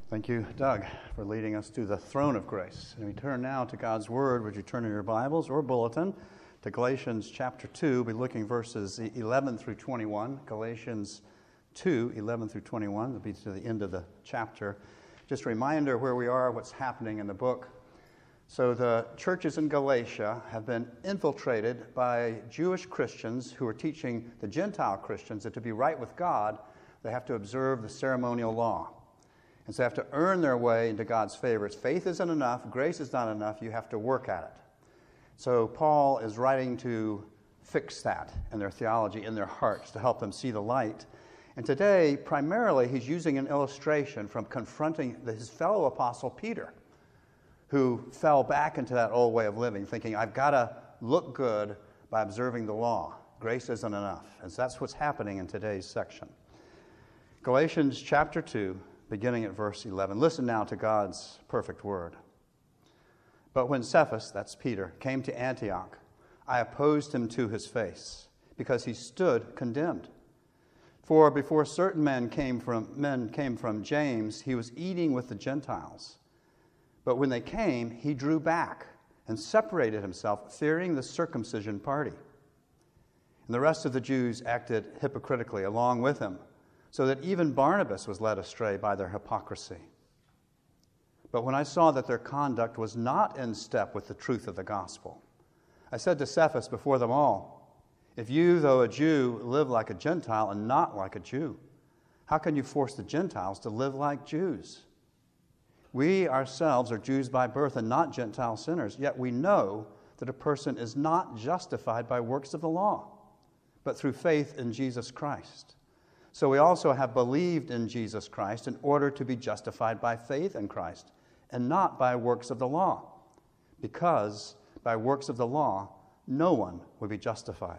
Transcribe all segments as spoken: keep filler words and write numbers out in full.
Thank you, Doug, for leading us to the throne of grace. And we turn now to God's Word. Would you turn in your Bibles or bulletin to Galatians chapter two? We'll be looking verses eleven through twenty-one. Galatians two, eleven through twenty-one. It'll be to the end of the chapter. Just a reminder where we are, what's happening in the book. So the churches in Galatia have been infiltrated by Jewish Christians who are teaching the Gentile Christians that to be right with God, they have to observe the ceremonial law. And so they have to earn their way into God's favor. Faith isn't enough. Grace is not enough. You have to work at it. So Paul is writing to fix that in their theology, in their hearts, to help them see the light. And today, primarily, he's using an illustration from confronting his fellow apostle Peter, who fell back into that old way of living, thinking, I've got to look good by observing the law. Grace isn't enough. And so that's what's happening in today's section. Galatians chapter two, beginning at verse eleven. Listen now to God's perfect word. But when Cephas, that's Peter, came to Antioch, I opposed him to his face, because he stood condemned. For before certain men came from men came from James, he was eating with the Gentiles. But when they came, he drew back and separated himself, fearing the circumcision party. And the rest of the Jews acted hypocritically along with him, so that even Barnabas was led astray by their hypocrisy. But when I saw that their conduct was not in step with the truth of the gospel, I said to Cephas before them all, if you, though a Jew, live like a Gentile and not like a Jew, how can you force the Gentiles to live like Jews? We ourselves are Jews by birth and not Gentile sinners, yet we know that a person is not justified by works of the law, but through faith in Jesus Christ. So we also have believed in Jesus Christ in order to be justified by faith in Christ, and not by works of the law, because by works of the law, no one would be justified.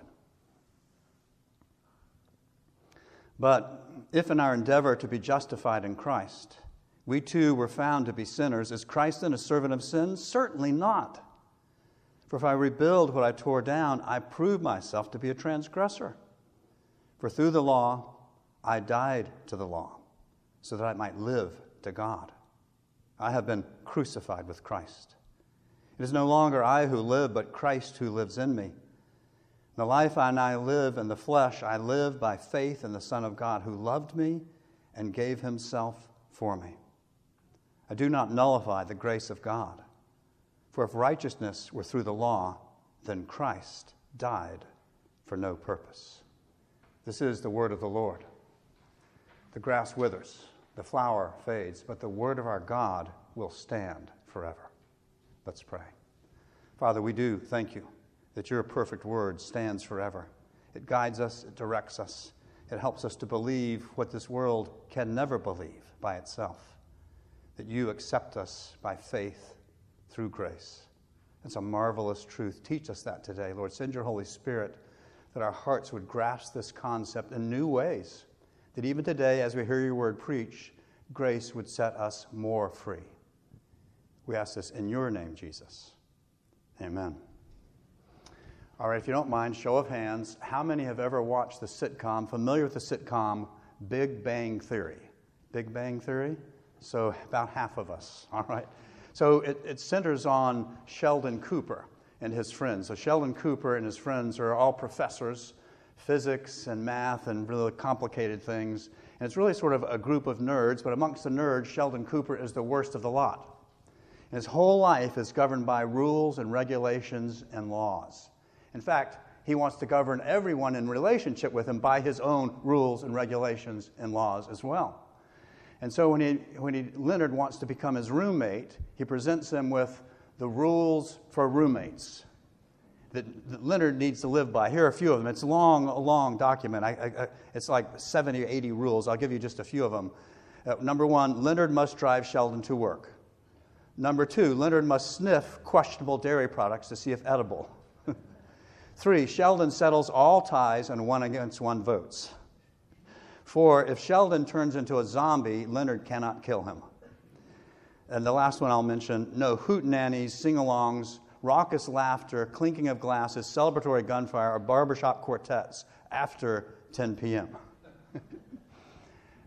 But if in our endeavor to be justified in Christ, we too were found to be sinners, is Christ then a servant of sin? Certainly not. For if I rebuild what I tore down, I prove myself to be a transgressor. For through the law, I died to the law, so that I might live to God. I have been crucified with Christ. It is no longer I who live, but Christ who lives in me. The life I now live in the flesh, I live by faith in the Son of God, who loved me and gave himself for me. I do not nullify the grace of God. For if righteousness were through the law, then Christ died for no purpose. This is the word of the Lord. The grass withers, the flower fades, but the word of our God will stand forever. Let's pray. Father, we do thank you that your perfect word stands forever. It guides us, it directs us, it helps us to believe what this world can never believe by itself, that you accept us by faith through grace. It's a marvelous truth. Teach us that today, Lord. Send your Holy Spirit that our hearts would grasp this concept in new ways, that even today, as we hear your word preach, grace would set us more free. We ask this in your name, Jesus. Amen. All right, if you don't mind, show of hands, how many have ever watched the sitcom, familiar with the sitcom Big Bang Theory? Big Bang Theory? So about half of us, all right? So it, it centers on Sheldon Cooper and his friends. So Sheldon Cooper and his friends are all professors, physics and math and really complicated things. And it's really sort of a group of nerds, but amongst the nerds, Sheldon Cooper is the worst of the lot. And his whole life is governed by rules and regulations and laws. In fact, he wants to govern everyone in relationship with him by his own rules and regulations and laws as well. And so when he, when he, Leonard wants to become his roommate, he presents him with the rules for roommates that, that Leonard needs to live by. Here are a few of them. It's a long, a long document. I, I, I, it's like seventy or eighty rules. I'll give you just a few of them. Uh, number one, Leonard must drive Sheldon to work. Number two, Leonard must sniff questionable dairy products to see if edible. Three, Sheldon settles all ties and one against one votes. Four, if Sheldon turns into a zombie, Leonard cannot kill him. And the last one I'll mention, no hootenannies, sing-alongs, raucous laughter, clinking of glasses, celebratory gunfire, or barbershop quartets after ten p.m.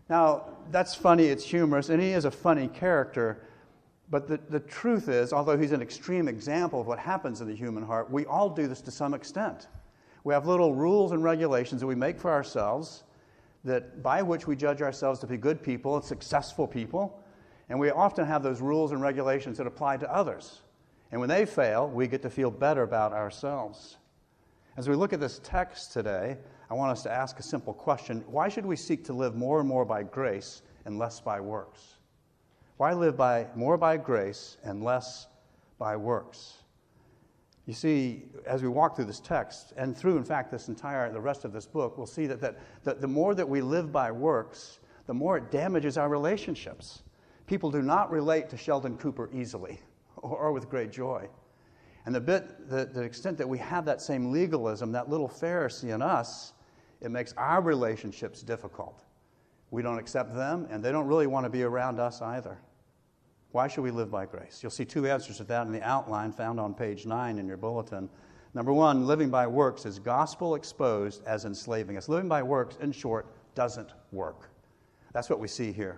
Now, that's funny, it's humorous, and he is a funny character. But the, the truth is, although he's an extreme example of what happens in the human heart, we all do this to some extent. We have little rules and regulations that we make for ourselves that by which we judge ourselves to be good people and successful people. And we often have those rules and regulations that apply to others. And when they fail, we get to feel better about ourselves. As we look at this text today, I want us to ask a simple question. Why should we seek to live more and more by grace and less by works? Why live by more by grace and less by works? You see, as we walk through this text, and through, in fact, this entire, the rest of this book, we'll see that, that, that the more that we live by works, the more it damages our relationships. People do not relate to Sheldon Cooper easily or, or with great joy. And the bit, the, the extent that we have that same legalism, that little Pharisee in us, it makes our relationships difficult. We don't accept them, and they don't really want to be around us either. Why should we live by grace? You'll see two answers to that in the outline found on page nine in your bulletin. Number one, living by works is gospel exposed as enslaving us. Living by works, in short, doesn't work. That's what we see here.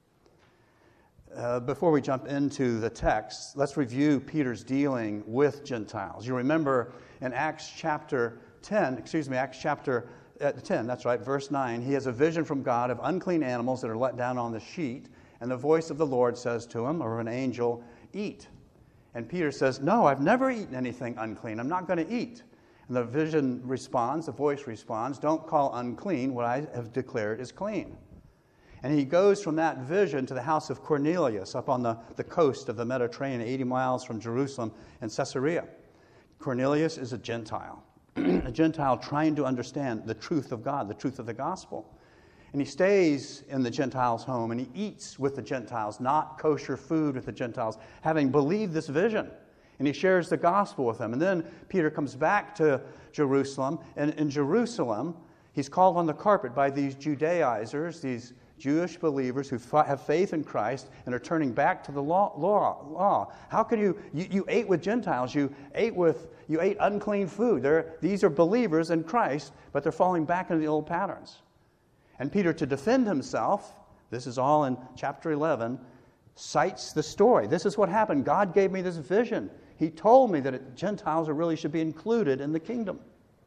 Uh, before we jump into the text, let's review Peter's dealing with Gentiles. You remember in Acts chapter ten, excuse me, Acts chapter uh, ten, that's right, verse nine, he has a vision from God of unclean animals that are let down on the sheet. And the voice of the Lord says to him, or an angel, eat. And Peter says, no, I've never eaten anything unclean. I'm not going to eat. And the vision responds, the voice responds, don't call unclean what I have declared is clean. And he goes from that vision to the house of Cornelius up on the, the coast of the Mediterranean, eighty miles from Jerusalem and Caesarea. Cornelius is a Gentile, a Gentile trying to understand the truth of God, the truth of the gospel. And he stays in the Gentiles' home, and he eats with the Gentiles, not kosher food with the Gentiles, having believed this vision. And he shares the gospel with them. And then Peter comes back to Jerusalem, and in Jerusalem, he's called on the carpet by these Judaizers, these Jewish believers who have faith in Christ and are turning back to the law. law, law. How can you, you, you ate with Gentiles, you ate with, you ate unclean food. They're, these are believers in Christ, but they're falling back into the old patterns. And Peter, to defend himself, this is all in chapter eleven, cites the story. This is what happened. God gave me this vision. He told me that it, Gentiles really should be included in the kingdom.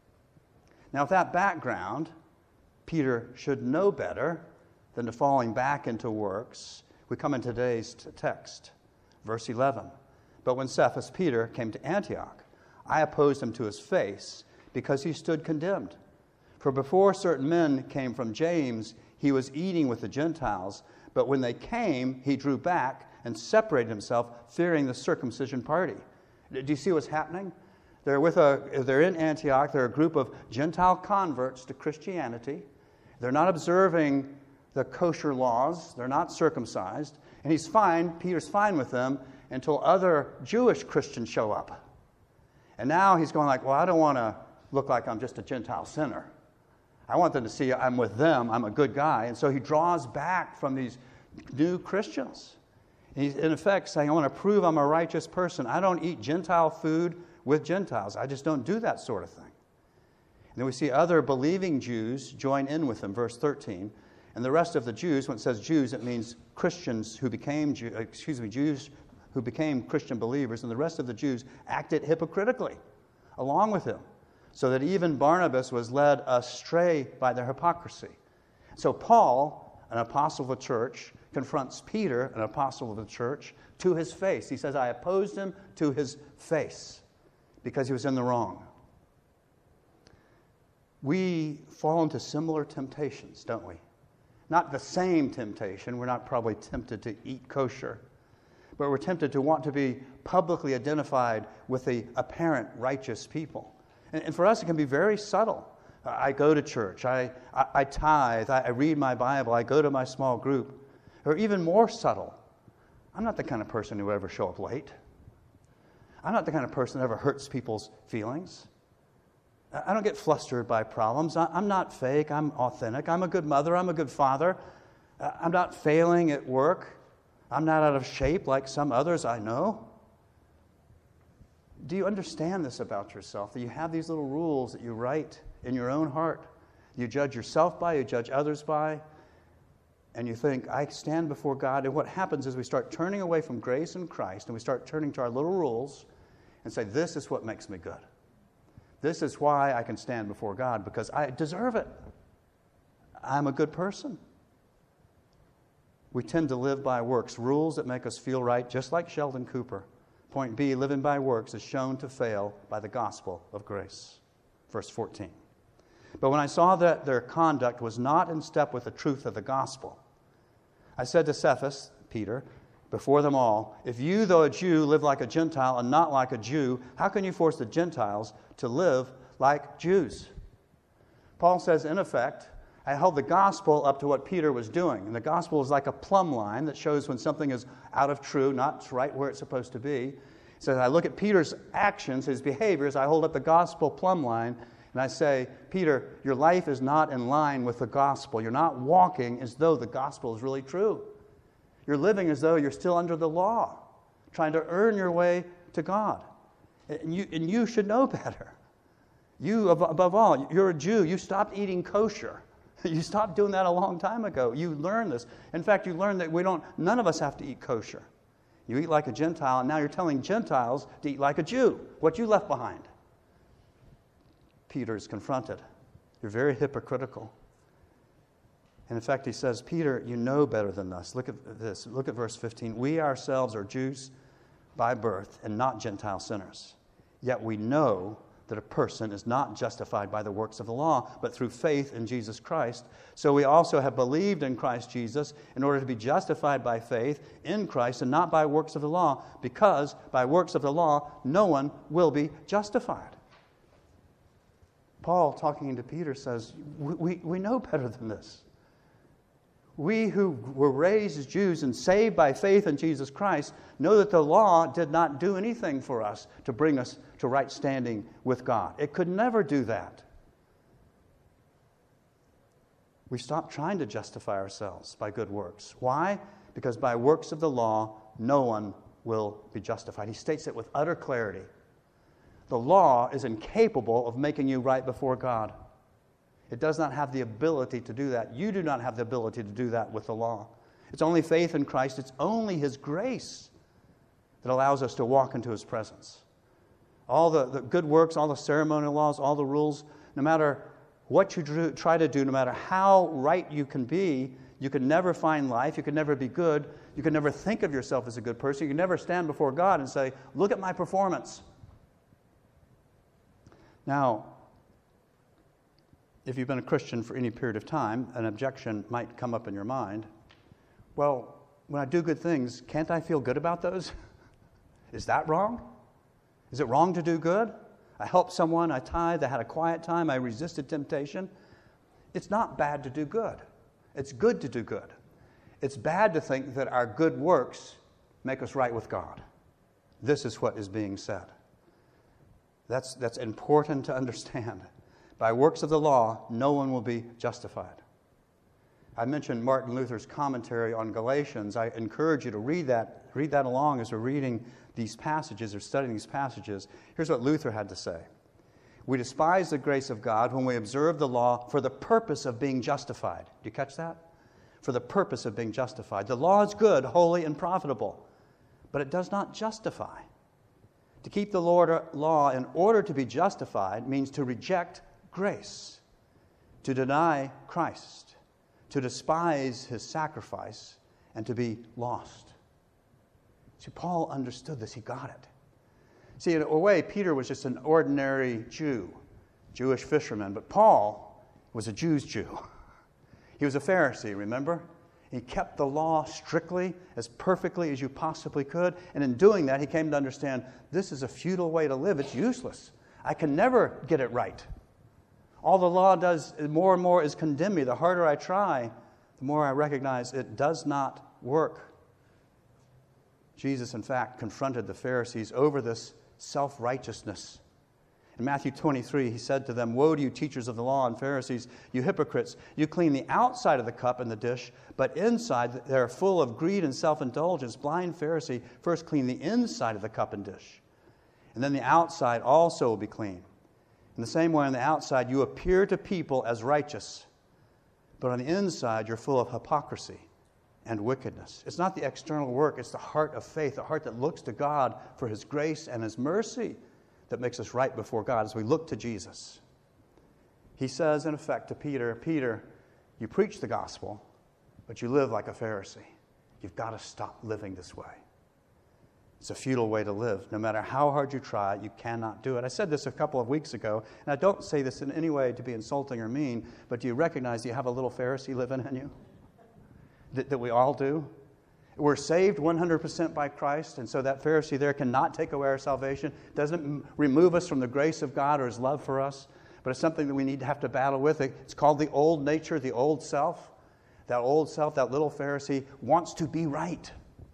Now, with that background, Peter should know better than to falling back into works. We come in today's t- text, verse eleven. But when Cephas, Peter, came to Antioch, I opposed him to his face because he stood condemned. For before certain men came from James, he was eating with the Gentiles. But when they came, he drew back and separated himself, fearing the circumcision party. Do you see what's happening? They're with a. They're in Antioch. They're a group of Gentile converts to Christianity. They're not observing the kosher laws. They're not circumcised. And he's fine. Peter's fine with them until other Jewish Christians show up. And now he's going like, well, I don't want to look like I'm just a Gentile sinner. I want them to see I'm with them, I'm a good guy. And so he draws back from these new Christians. And he's in effect saying, I want to prove I'm a righteous person. I don't eat Gentile food with Gentiles. I just don't do that sort of thing. And then we see other believing Jews join in with him, verse thirteen. And the rest of the Jews, when it says Jews, it means Christians who became, excuse me, Jews who became Christian believers. And the rest of the Jews acted hypocritically along with him, so that even Barnabas was led astray by their hypocrisy. So Paul, an apostle of the church, confronts Peter, an apostle of the church, to his face. He says, I opposed him to his face because he was in the wrong. We fall into similar temptations, don't we? Not the same temptation. We're not probably tempted to eat kosher, but we're tempted to want to be publicly identified with the apparent righteous people. And for us, it can be very subtle. I go to church, I, I, I tithe, I, I read my Bible, I go to my small group. Or even more subtle, I'm not the kind of person who would ever show up late. I'm not the kind of person that ever hurts people's feelings. I don't get flustered by problems. I, I'm not fake, I'm authentic. I'm a good mother, I'm a good father. I'm not failing at work. I'm not out of shape like some others I know. Do you understand this about yourself? That you have these little rules that you write in your own heart. You judge yourself by, you judge others by. and you think, I stand before God, and what happens is we start turning away from grace and Christ, and we start turning to our little rules and say, this is what makes me good. This is why I can stand before God, because I deserve it. I'm a good person. We tend to live by works, rules that make us feel right, just like Sheldon Cooper. Point B, living by works is shown to fail by the gospel of grace. Verse fourteen. But when I saw that their conduct was not in step with the truth of the gospel, I said to Cephas, Peter, before them all, if you, though a Jew, live like a Gentile and not like a Jew, how can you force the Gentiles to live like Jews? Paul says, in effect, I held the gospel up to what Peter was doing. And the gospel is like a plumb line that shows when something is out of true, not right where it's supposed to be. He says, I look at Peter's actions, his behaviors, I hold up the gospel plumb line, and I say, Peter, your life is not in line with the gospel. You're not walking as though the gospel is really true. You're living as though you're still under the law, trying to earn your way to God. And you, and you should know better. You, above all, you're a Jew. You stopped eating kosher. You stopped doing that a long time ago. You learned this. In fact, you learned that we don't. None of us have to eat kosher. You eat like a Gentile, and now you're telling Gentiles to eat like a Jew. What you left behind. Peter is confronted. You're very hypocritical. And in fact, he says, Peter, you know better than us. Look at this. Look at verse fifteen. We ourselves are Jews by birth and not Gentile sinners. Yet we know that a person is not justified by the works of the law, but through faith in Jesus Christ. So we also have believed in Christ Jesus in order to be justified by faith in Christ and not by works of the law, because by works of the law no one will be justified. Paul, talking to Peter, says, we, we, we know better than this. We who were raised as Jews and saved by faith in Jesus Christ know that the law did not do anything for us to bring us to right standing with God. It could never do that. We stop trying to justify ourselves by good works. Why? Because by works of the law, no one will be justified. He states it with utter clarity. The law is incapable of making you right before God. It does not have the ability to do that. You do not have the ability to do that with the law. It's only faith in Christ. It's only His grace that allows us to walk into His presence. All the, the good works, all the ceremonial laws, all the rules, no matter what you do, try to do, no matter how right you can be, you can never find life. You can never be good. You can never think of yourself as a good person. You can never stand before God and say, look at my performance. Now, if you've been a Christian for any period of time, an objection might come up in your mind. Well, when I do good things, can't I feel good about those? Is that wrong? Is it wrong to do good? I helped someone, I tithed, I had a quiet time, I resisted temptation. It's not bad to do good. It's good to do good. It's bad to think that our good works make us right with God. This is what is being said. That's, that's important to understand. By works of the law, no one will be justified. I mentioned Martin Luther's commentary on Galatians. I encourage you to read that, read that along as we're reading these passages or studying these passages. Here's what Luther had to say. We despise the grace of God when we observe the law for the purpose of being justified. Do you catch that? For the purpose of being justified. The law is good, holy, and profitable, but it does not justify. To keep the law in order to be justified means to reject grace, to deny Christ, to despise His sacrifice, and to be lost. See, Paul understood this. He got it. See, in a way, Peter was just an ordinary Jew, Jewish fisherman, but Paul was a Jew's Jew. He was a Pharisee, remember? He kept the law strictly, as perfectly as you possibly could, and in doing that, he came to understand this is a futile way to live. It's useless. I can never get it right. All the law does more and more is condemn me. The harder I try, the more I recognize it does not work. Jesus, in fact, confronted the Pharisees over this self-righteousness. In Matthew twenty-three, he said to them, "Woe to you, teachers of the law and Pharisees, you hypocrites! You clean the outside of the cup and the dish, but inside they are full of greed and self-indulgence. Blind Pharisee, first clean the inside of the cup and dish, and then the outside also will be clean. In the same way, on the outside, you appear to people as righteous, but on the inside, you're full of hypocrisy and wickedness. It's not the external work, it's the heart of faith, a heart that looks to God for his grace and his mercy that makes us right before God as we look to Jesus. He says, in effect, to Peter, Peter, you preach the gospel, but you live like a Pharisee. You've got to stop living this way. It's a futile way to live. No matter how hard you try, you cannot do it. I said this a couple of weeks ago, and I don't say this in any way to be insulting or mean, but do you recognize you have a little Pharisee living in you? That, that we all do? We're saved one hundred percent by Christ, and so that Pharisee there cannot take away our salvation, doesn't m- remove us from the grace of God or his love for us, but it's something that we need to have to battle with. It's called the old nature, the old self. That old self, that little Pharisee, wants to be right.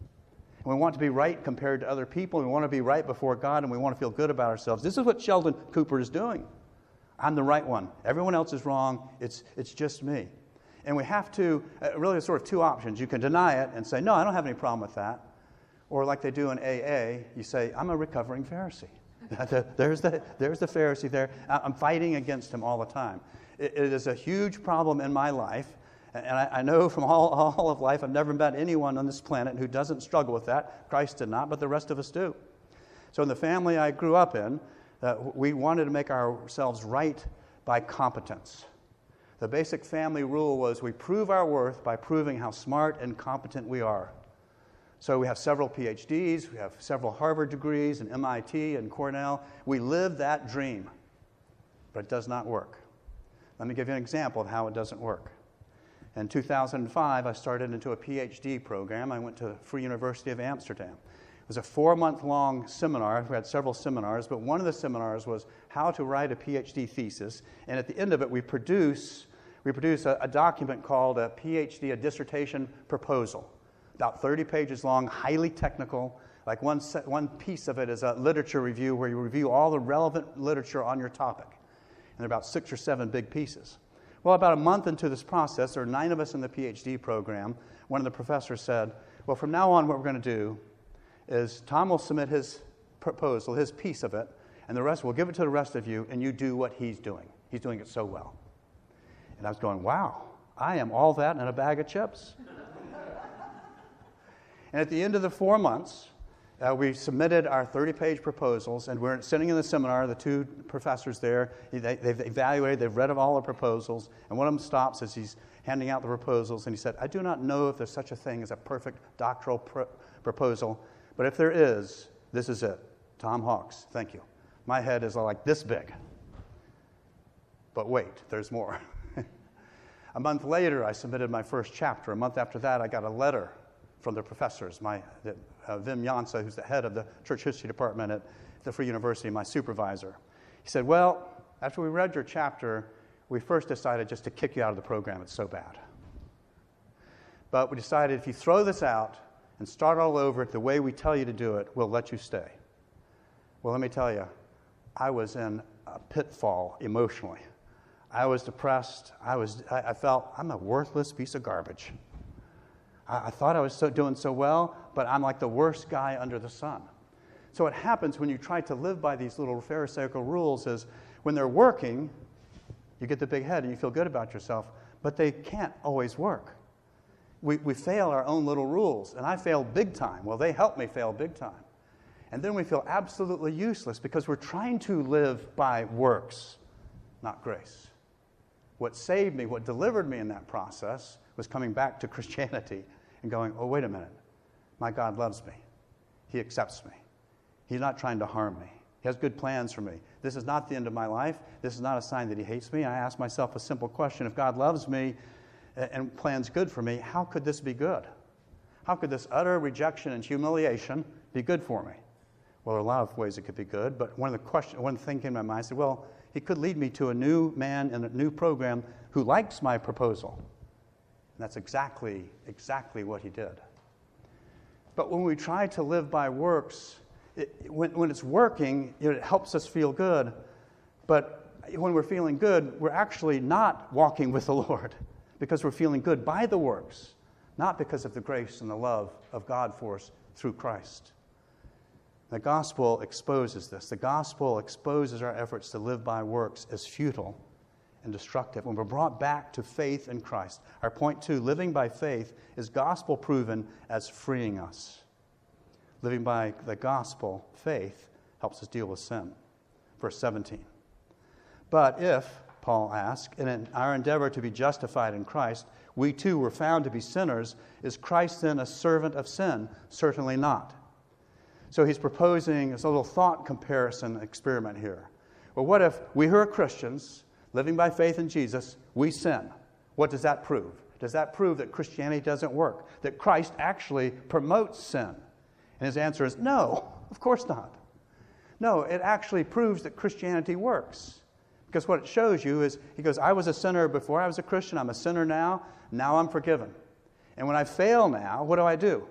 And we want to be right compared to other people. We want to be right before God, and we want to feel good about ourselves. This is what Sheldon Cooper is doing. I'm the right one. Everyone else is wrong. It's, it's just me. And we have to, uh, really sort of two options. You can deny it and say, no, I don't have any problem with that. Or like they do in A A, you say, I'm a recovering Pharisee. there's, the, there's the Pharisee there. I'm fighting against him all the time. It, it is a huge problem in my life. And I, I know from all, all of life, I've never met anyone on this planet who doesn't struggle with that. Christ did not, but the rest of us do. So in the family I grew up in, uh, we wanted to make ourselves right by competence. The basic family rule was we prove our worth by proving how smart and competent we are. So we have several P H Ds, we have several Harvard degrees and M I T and Cornell. We live that dream, but it does not work. Let me give you an example of how it doesn't work. In two thousand five, I started into a P H D program. I went to the Free University of Amsterdam. It was a four-month-long seminar. We had several seminars, but one of the seminars was how to write a P H D thesis. And at the end of it, we produce, we produce a, a document called a P H D, a dissertation proposal, about thirty pages long, highly technical. Like one, set, one piece of it is a literature review where you review all the relevant literature on your topic. And there are about six or seven big pieces. Well, about a month into this process, there are nine of us in the P H D program. One of the professors said, well, from now on, what we're going to do is Tom will submit his proposal, his piece of it, and the rest, we'll give it to the rest of you, and you do what he's doing. He's doing it so well. And I was going, wow, I am all that in a bag of chips. And at the end of the four months, uh, we submitted our thirty-page proposals, and we're sitting in the seminar, the two professors there, they, they've evaluated, they've read all the proposals, and one of them stops as he's handing out the proposals, and he said, I do not know if there's such a thing as a perfect doctoral pro- proposal, but if there is, this is it. Tom Hawks, thank you. My head is like this big. But wait, there's more. A month later, I submitted my first chapter. A month after that, I got a letter from the professors. My uh, Wim Jansen, who's the head of the church history department at the Free University, my supervisor. He said, well, after we read your chapter, we first decided just to kick you out of the program. It's so bad. But we decided if you throw this out and start all over the way we tell you to do it, we'll let you stay. Well, let me tell you, I was in a pitfall emotionally. I was depressed. I was. I, I felt I'm a worthless piece of garbage. I, I thought I was so, doing so well, but I'm like the worst guy under the sun. So what happens when you try to live by these little Pharisaical rules is when they're working, you get the big head and you feel good about yourself, but they can't always work. We, we fail our own little rules, and I failed big time. Well, they helped me fail big time. And then we feel absolutely useless because we're trying to live by works, not grace. What saved me, what delivered me in that process was coming back to Christianity and going, oh, wait a minute. My God loves me. He accepts me. He's not trying to harm me. He has good plans for me. This is not the end of my life. This is not a sign that he hates me. I ask myself a simple question. If God loves me and plans good for me, how could this be good? How could this utter rejection and humiliation be good for me? Well, there are a lot of ways it could be good, but one of the question, one thing came to my mind, I said, well, he could lead me to a new man in a new program who likes my proposal. And that's exactly, exactly what he did. But when we try to live by works, it, when, when it's working, it helps us feel good. But when we're feeling good, we're actually not walking with the Lord because we're feeling good by the works, not because of the grace and the love of God for us through Christ. The gospel exposes this. The gospel exposes our efforts to live by works as futile and destructive. When we're brought back to faith in Christ. Our point two, living by faith, is gospel proven as freeing us. Living by the gospel, faith, helps us deal with sin. Verse seventeen. But if, Paul asks, in our endeavor to be justified in Christ, we too were found to be sinners, is Christ then a servant of sin? Certainly not. So he's proposing a little thought comparison experiment here. Well, what if we who are Christians, living by faith in Jesus, we sin? What does that prove? Does that prove that Christianity doesn't work? That Christ actually promotes sin? And his answer is no, of course not. No, it actually proves that Christianity works. Because what it shows you is, he goes, I was a sinner before I was a Christian. I'm a sinner now. Now I'm forgiven. And when I fail now, what do I do?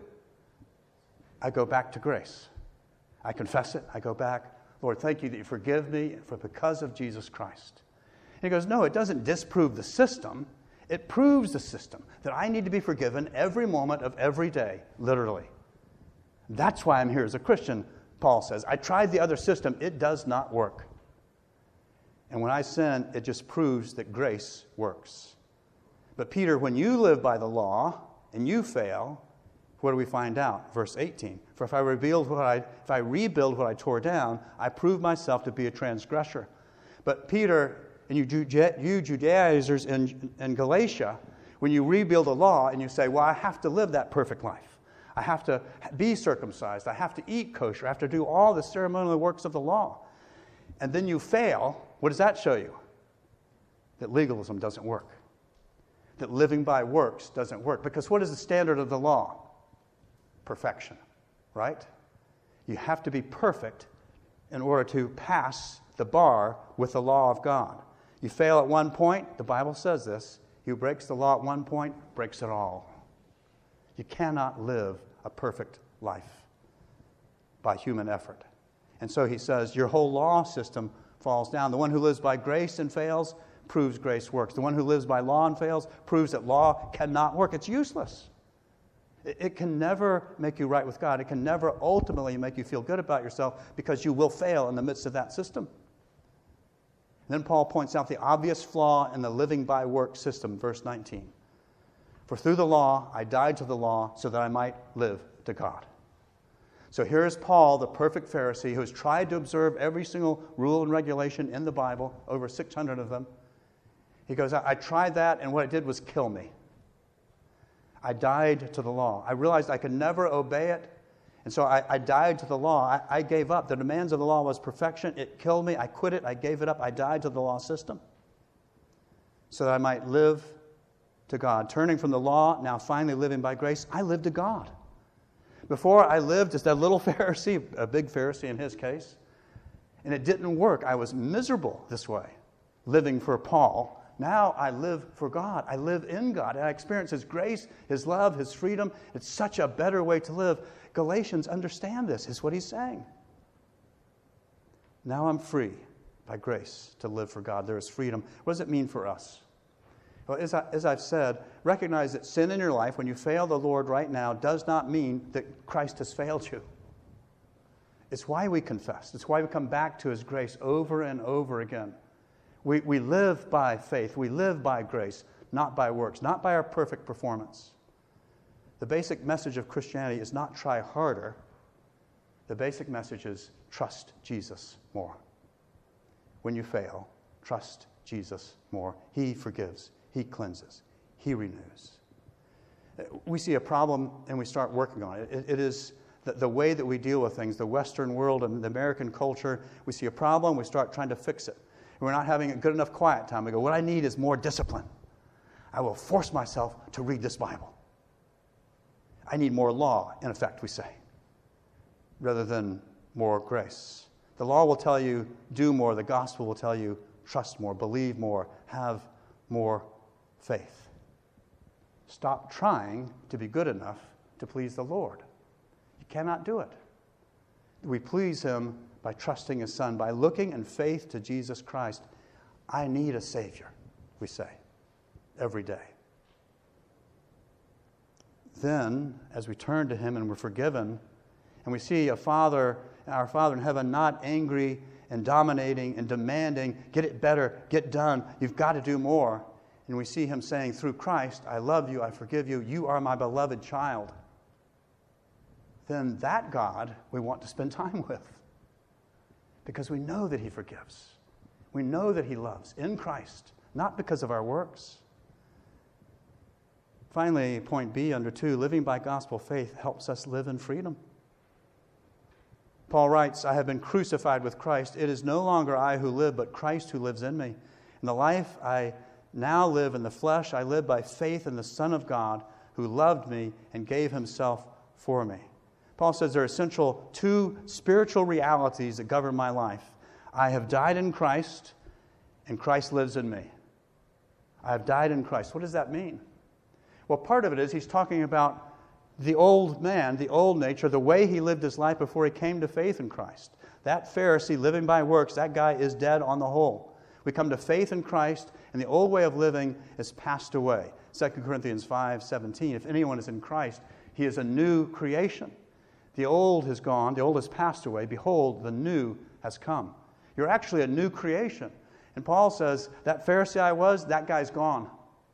I go back to grace. I confess it. I go back. Lord, thank you that you forgive me for because of Jesus Christ. And he goes, no, it doesn't disprove the system. It proves the system, that I need to be forgiven every moment of every day, literally. That's why I'm here as a Christian, Paul says. I tried the other system. It does not work. And when I sin, it just proves that grace works. But Peter, when you live by the law and you fail, what do we find out? Verse eighteen. For if I rebuild what I if I rebuild what I tore down, I prove myself to be a transgressor. But Peter and you, Jude- you Judaizers in, in Galatia, when you rebuild the law and you say, well, I have to live that perfect life. I have to be circumcised. I have to eat kosher. I have to do all the ceremonial works of the law. And then you fail. What does that show you? That legalism doesn't work. That living by works doesn't work. Because what is the standard of the law? Perfection, right? You have to be perfect in order to pass the bar with the law of God. You fail at one point, the Bible says this, he who breaks the law at one point breaks it all. You cannot live a perfect life by human effort. And so he says, your whole law system falls down. The one who lives by grace and fails proves grace works. The one who lives by law and fails proves that law cannot work. It's useless. It, it can never make you right with God. It can never ultimately make you feel good about yourself because you will fail in the midst of that system. And then Paul points out the obvious flaw in the living by work system, verse nineteen. For through the law I died to the law so that I might live to God. So here is Paul, the perfect Pharisee, who has tried to observe every single rule and regulation in the Bible, over six hundred of them. He goes, I, I tried that, and what it did was kill me. I died to the law. I realized I could never obey it, and so I, I died to the law. I, I gave up. The demands of the law was perfection. It killed me. I quit it. I gave it up. I died to the law system so that I might live to God. Turning from the law, now finally living by grace, I live to God. Before I lived as that little Pharisee, a big Pharisee in his case, and it didn't work. I was miserable this way, living for Paul. Now I live for God. I live in God. And I experience His grace, His love, His freedom. It's such a better way to live. Galatians understand this, is what he's saying. Now I'm free by grace to live for God. There is freedom. What does it mean for us? Well, as, I, as I've said, recognize that sin in your life, when you fail the Lord right now, does not mean that Christ has failed you. It's why we confess. It's why we come back to His grace over and over again. We, we live by faith. We live by grace, not by works, not by our perfect performance. The basic message of Christianity is not try harder. The basic message is trust Jesus more. When you fail, trust Jesus more. He forgives. He cleanses. He renews. We see a problem and we start working on it. It, it is the, the way that we deal with things, the Western world and the American culture. We see a problem, we start trying to fix it. And we're not having a good enough quiet time. We go, what I need is more discipline. I will force myself to read this Bible. I need more law, in effect, we say, rather than more grace. The law will tell you, do more. The gospel will tell you, trust more, believe more, have more faith. Stop trying to be good enough to please the Lord. You cannot do it. We please Him by trusting His Son, by looking in faith to Jesus Christ. I need a Savior, we say, every day. Then, as we turn to Him and we're forgiven, and we see a Father, our Father in heaven, not angry and dominating and demanding, get it better, get done, you've got to do more. And we see him saying, through Christ, I love you, I forgive you, you are my beloved child. Then that God we want to spend time with. Because we know that he forgives. We know that he loves in Christ, not because of our works. Finally, point B under two, living by gospel faith helps us live in freedom. Paul writes, I have been crucified with Christ. It is no longer I who live, but Christ who lives in me. In the life I now live in the flesh, I live by faith in the Son of God who loved me and gave himself for me. Paul says there are essential two spiritual realities that govern my life. I have died in Christ, and Christ lives in me. I have died in Christ. What does that mean? Well, part of it is he's talking about the old man, the old nature, the way he lived his life before he came to faith in Christ. That Pharisee living by works, that guy is dead on the whole. We come to faith in Christ, and the old way of living is passed away. Second Corinthians five seventeen, if anyone is in Christ, he is a new creation. The old has gone, the old has passed away. Behold, the new has come. You're actually a new creation. And Paul says, that Pharisee I was, that guy's gone.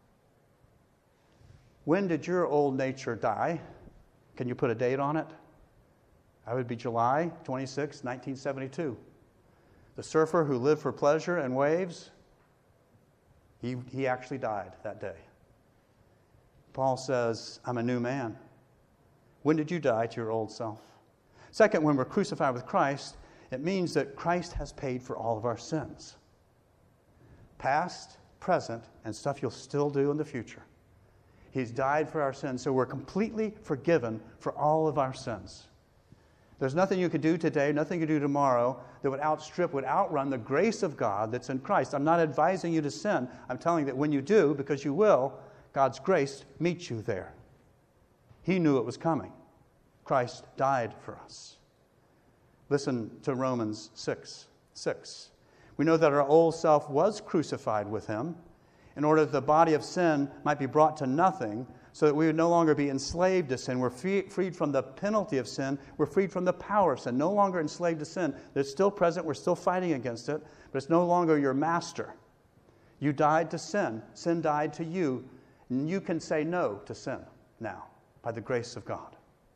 When did your old nature die? Can you put a date on it? That would be July twenty-sixth, nineteen seventy-two. The surfer who lived for pleasure and waves, he, he actually died that day. Paul says, I'm a new man. When did you die to your old self? Second, when we're crucified with Christ, it means that Christ has paid for all of our sins. Past, present, and stuff you'll still do in the future. He's died for our sins, so we're completely forgiven for all of our sins. There's nothing you could do today, nothing you could do tomorrow that would outstrip, would outrun the grace of God that's in Christ. I'm not advising you to sin. I'm telling you that when you do, because you will, God's grace meets you there. He knew it was coming. Christ died for us. Listen to Romans six six. We know that our old self was crucified with him in order that the body of sin might be brought to nothing, so that we would no longer be enslaved to sin. We're free, freed from the penalty of sin. We're freed from the power of sin. No longer enslaved to sin. It's still present. We're still fighting against it, but it's no longer your master. You died to sin. Sin died to you. And you can say no to sin now by the grace of God.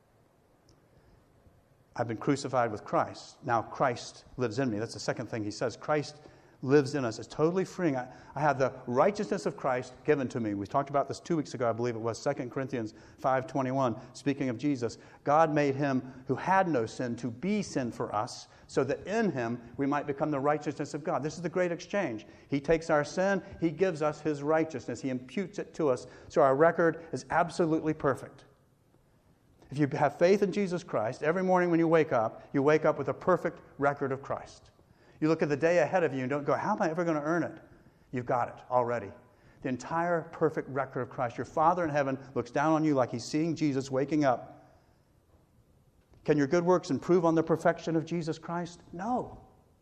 I've been crucified with Christ. Now Christ lives in me. That's the second thing he says. Christ lives in us. It's totally freeing. I, I have the righteousness of Christ given to me. We talked about this two weeks ago, I believe it was, Second Corinthians five twenty-one, speaking of Jesus. God made him who had no sin to be sin for us, so that in him we might become the righteousness of God. This is the great exchange. He takes our sin, he gives us his righteousness. He imputes it to us, so our record is absolutely perfect. If you have faith in Jesus Christ, every morning when you wake up, you wake up with a perfect record of Christ. You look at the day ahead of you and don't go, how am I ever going to earn it? You've got it already. The entire perfect record of Christ. Your Father in heaven looks down on you like he's seeing Jesus waking up. Can your good works improve on the perfection of Jesus Christ? No.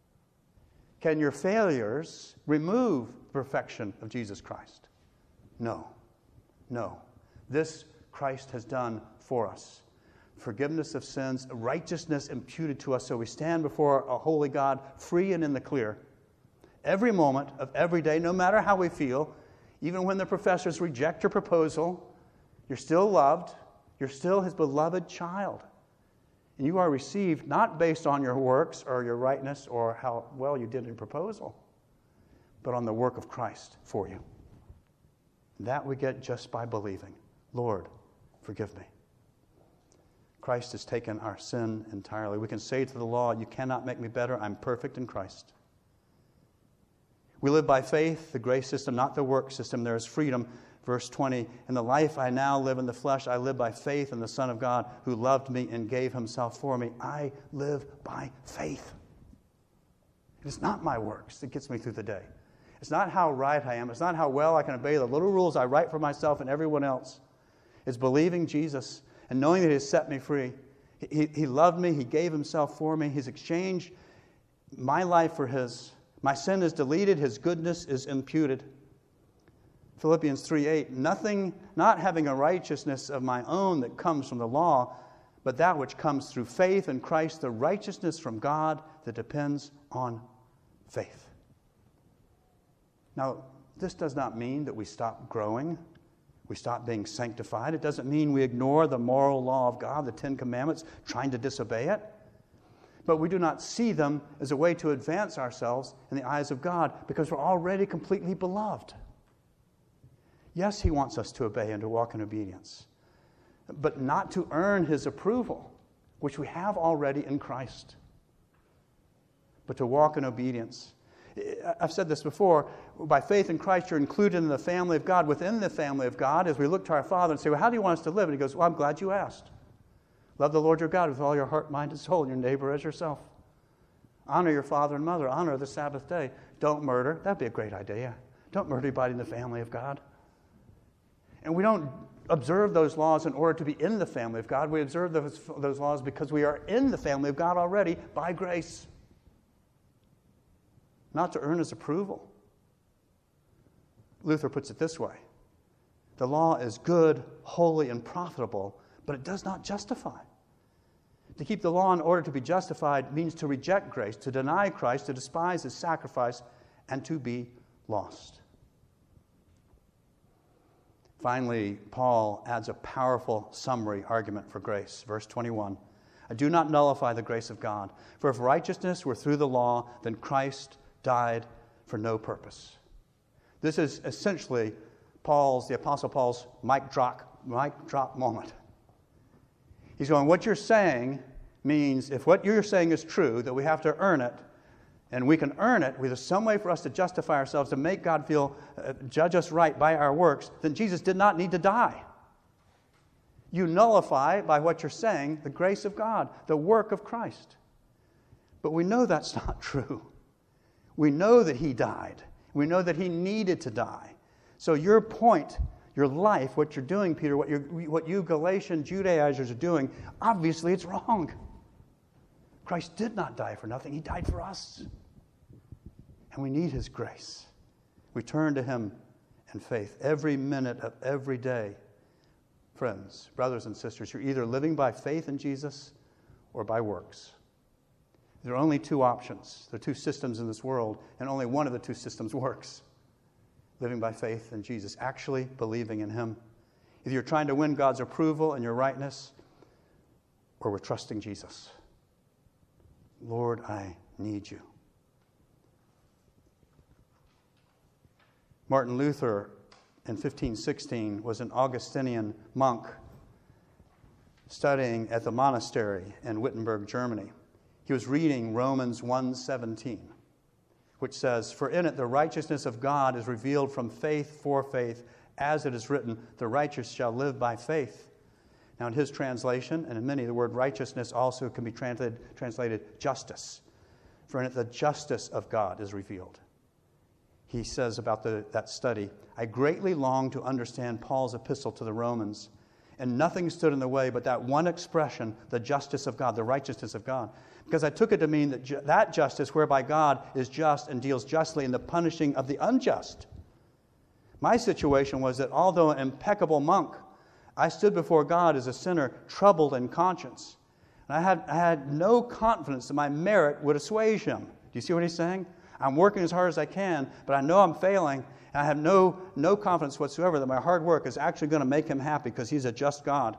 Can your failures remove the perfection of Jesus Christ? No. No. This Christ has done for us. Forgiveness of sins, righteousness imputed to us, so we stand before a holy God free and in the clear. Every moment of every day, no matter how we feel, even when the professors reject your proposal, you're still loved. You're still his beloved child. And you are received not based on your works or your rightness or how well you did in your proposal, but on the work of Christ for you. That we get just by believing. Lord, forgive me. Christ has taken our sin entirely. We can say to the law, you cannot make me better. I'm perfect in Christ. We live by faith, the grace system, not the work system. There is freedom. Verse twenty, in the life I now live in the flesh, I live by faith in the Son of God who loved me and gave himself for me. I live by faith. It is not my works that gets me through the day. It's not how right I am. It's not how well I can obey the little rules I write for myself and everyone else. It's believing Jesus and knowing that he has set me free. He, he loved me. He gave himself for me. He's exchanged my life for his. My sin is deleted. His goodness is imputed. Philippians three eight, nothing, not having a righteousness of my own that comes from the law, but that which comes through faith in Christ, the righteousness from God that depends on faith. Now, this does not mean that we stop growing, we stop being sanctified. It doesn't mean we ignore the moral law of God, the Ten Commandments, trying to disobey it. But we do not see them as a way to advance ourselves in the eyes of God because we're already completely beloved. Yes, He wants us to obey and to walk in obedience, but not to earn His approval, which we have already in Christ, but to walk in obedience. I've said this before, by faith in Christ, you're included in the family of God. Within the family of God, as we look to our Father and say, well, how do you want us to live? And He goes, well, I'm glad you asked. Love the Lord your God with all your heart, mind, and soul, and your neighbor as yourself. Honor your father and mother. Honor the Sabbath day. Don't murder. That'd be a great idea. Don't murder anybody in the family of God. And we don't observe those laws in order to be in the family of God. We observe those, those laws because we are in the family of God already by grace. Not to earn His approval. Luther puts it this way. The law is good, holy, and profitable, but it does not justify. To keep the law in order to be justified means to reject grace, to deny Christ, to despise His sacrifice, and to be lost. Finally, Paul adds a powerful summary argument for grace. Verse twenty-one, I do not nullify the grace of God, for if righteousness were through the law, then Christ died for no purpose. This is essentially Paul's, the Apostle Paul's mic drop, mic drop moment. He's going, what you're saying means if what you're saying is true, that we have to earn it, and we can earn it, there's some way for us to justify ourselves, to make God feel, uh, judge us right by our works, then Jesus did not need to die. You nullify, by what you're saying, the grace of God, the work of Christ. But we know that's not true. We know that He died. We know that He needed to die. So your point, your life, what you're doing, Peter, what, you're, what you Galatian Judaizers are doing, obviously it's wrong. Christ did not die for nothing. He died for us. And we need His grace. We turn to Him in faith every minute of every day. Friends, brothers and sisters, you're either living by faith in Jesus or by works. There are only two options. There are two systems in this world, and only one of the two systems works. Living by faith in Jesus, actually believing in Him. Either you're trying to win God's approval and your rightness, or we're trusting Jesus. Lord, I need you. Martin Luther, in fifteen sixteen, was an Augustinian monk studying at the monastery in Wittenberg, Germany. He was reading Romans one seventeen, which says, for in it the righteousness of God is revealed from faith for faith, as it is written, the righteous shall live by faith. Now in his translation, and in many, the word righteousness also can be translated, translated justice. For in it the justice of God is revealed. He says about the, that study, I greatly long to understand Paul's epistle to the Romans, and nothing stood in the way but that one expression, the justice of God, the righteousness of God. Because I took it to mean that ju- that justice whereby God is just and deals justly in the punishing of the unjust. My situation was that although an impeccable monk, I stood before God as a sinner, troubled in conscience. And I had, I had no confidence that my merit would assuage Him. Do you see what he's saying? I'm working as hard as I can, but I know I'm failing, and I have no, no confidence whatsoever that my hard work is actually going to make Him happy because He's a just God.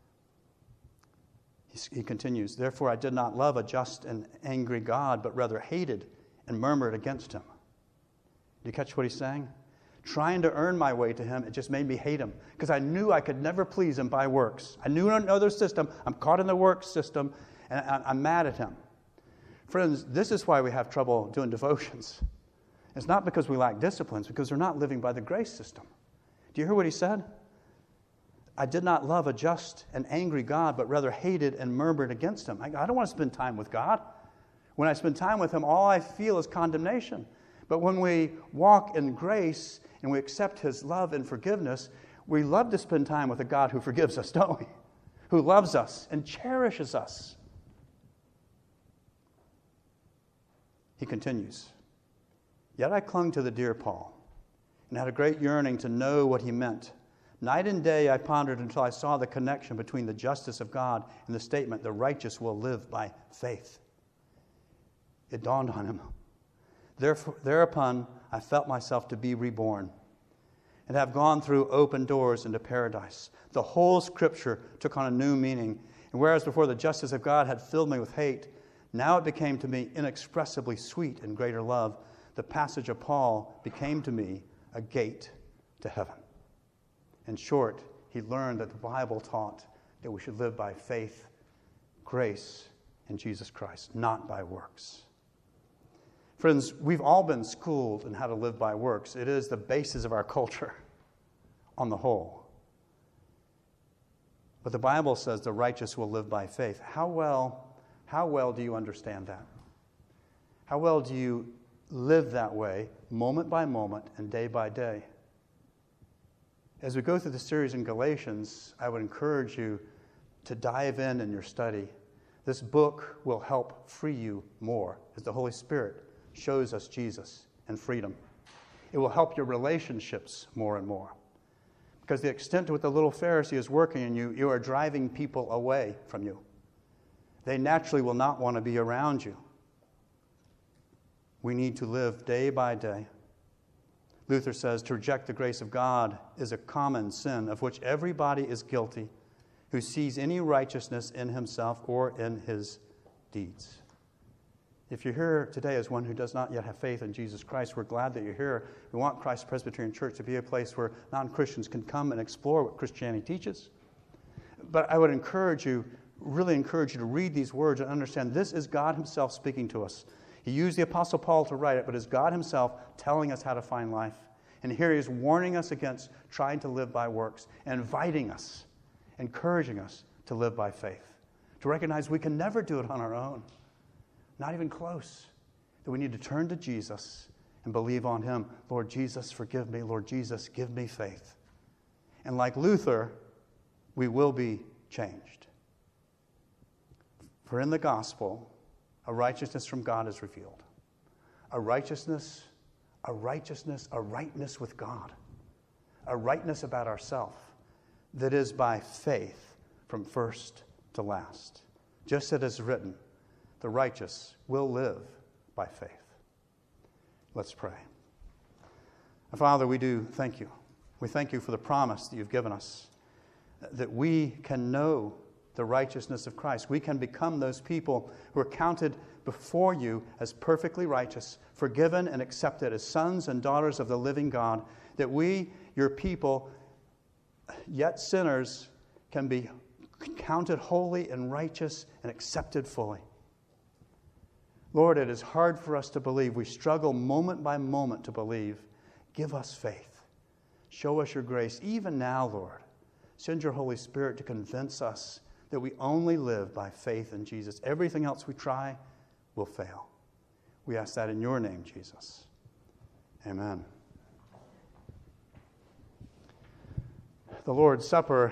He, he continues, therefore I did not love a just and angry God, but rather hated and murmured against Him. Do you catch what he's saying? Trying to earn my way to Him, it just made me hate Him because I knew I could never please Him by works. I knew another system. I'm caught in the works system, and I'm mad at Him. Friends, this is why we have trouble doing devotions. It's not because we lack disciplines, because we're not living by the grace system. Do you hear what he said? I did not love a just and angry God, but rather hated and murmured against Him. I, I don't want to spend time with God. When I spend time with Him, all I feel is condemnation. But when we walk in grace and we accept His love and forgiveness, we love to spend time with a God who forgives us, don't we? Who loves us and cherishes us. He continues, yet I clung to the dear Paul and had a great yearning to know what he meant Night and day I pondered until I saw the connection between the justice of God and the statement, the righteous will live by faith. It dawned on him. Therefore, thereupon I felt myself to be reborn and have gone through open doors into paradise. The whole Scripture took on a new meaning. And whereas before the justice of God had filled me with hate, now it became to me inexpressibly sweet and greater love. The passage of Paul became to me a gate to heaven. In short, he learned that the Bible taught that we should live by faith, grace in Jesus Christ, not by works. Friends, we've all been schooled in how to live by works. It is the basis of our culture on the whole. But the Bible says the righteous will live by faith. How well, how well do you understand that? How well do you live that way, moment by moment and day by day? As we go through the series in Galatians, I would encourage you to dive in in your study. This book will help free you more as the Holy Spirit shows us Jesus and freedom. It will help your relationships more and more. Because the extent to which the little Pharisee is working in you, you are driving people away from you. They naturally will not want to be around you. We need to live day by day. Luther says to reject the grace of God is a common sin of which everybody is guilty who sees any righteousness in himself or in his deeds. If you're here today as one who does not yet have faith in Jesus Christ, we're glad that you're here. We want Christ Presbyterian Church to be a place where non-Christians can come and explore what Christianity teaches. But I would encourage you, really encourage you to read these words and understand this is God himself speaking to us. He used the Apostle Paul to write it, but it's God himself telling us how to find life. And here he is warning us against trying to live by works, and inviting us, encouraging us to live by faith, to recognize we can never do it on our own, not even close, that we need to turn to Jesus and believe on him. Lord Jesus, forgive me. Lord Jesus, give me faith. And like Luther, we will be changed. For in the gospel, a righteousness from God is revealed. A righteousness, a righteousness, a rightness with God. A rightness about ourselves that is by faith from first to last. Just as it is written, the righteous will live by faith. Let's pray. Father, we do thank you. We thank you for the promise that you've given us, that we can know the righteousness of Christ. We can become those people who are counted before you as perfectly righteous, forgiven and accepted as sons and daughters of the living God, that we, your people, yet sinners, can be counted holy and righteous and accepted fully. Lord, it is hard for us to believe. We struggle moment by moment to believe. Give us faith. Show us your grace. Even now, Lord, send your Holy Spirit to convince us that we only live by faith in Jesus. Everything else we try will fail. We ask that in your name, Jesus. Amen. The Lord's Supper